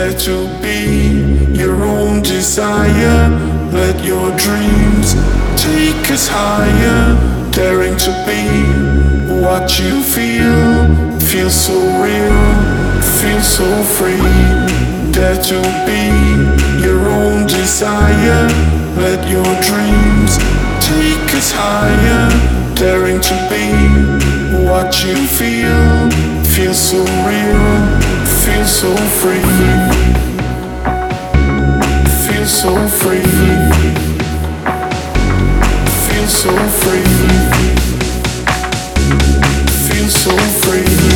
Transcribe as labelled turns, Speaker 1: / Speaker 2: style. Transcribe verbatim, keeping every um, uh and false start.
Speaker 1: Dare to be your own desire. Let your dreams take us higher. Daring to be what you feel. Feel so real, feel so free. Dare to be your own desire. Let your dreams take us higher. Daring to be what you feel. Feel so real, feel so free. Feel so free. Feel so free. Feel so free.